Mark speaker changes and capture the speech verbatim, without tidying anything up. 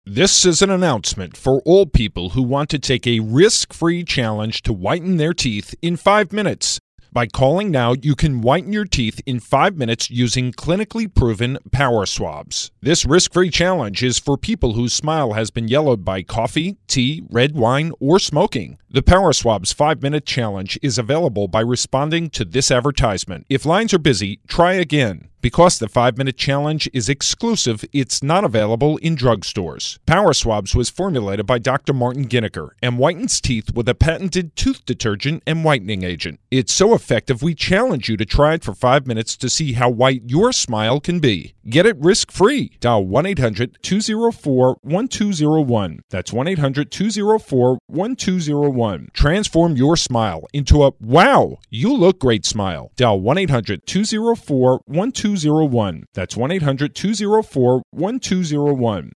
Speaker 1: This is an announcement for all people who want to take a risk-free challenge to whiten their teeth in five minutes. By calling now, you can whiten your teeth in five minutes using clinically proven power swabs. This risk-free challenge is for people whose smile has been yellowed by coffee, tea, red wine, or smoking. The Power Swabs five-minute challenge is available by responding to this advertisement. If lines are busy, try again. Because the five-minute challenge is exclusive, it's not available in drugstores. Power Swabs was formulated by Doctor Martin Ginniker and whitens teeth with a patented tooth detergent and whitening agent. It's so effective, we challenge you to try it for five minutes to see how white your smile can be. Get it risk-free. Dial one eight hundred two oh four one two oh one. That's one eight hundred two oh four one two oh one. Transform your smile into a wow, you look great smile. Dial one eight hundred two oh four one two oh one. That's one eight hundred two oh four one two oh one.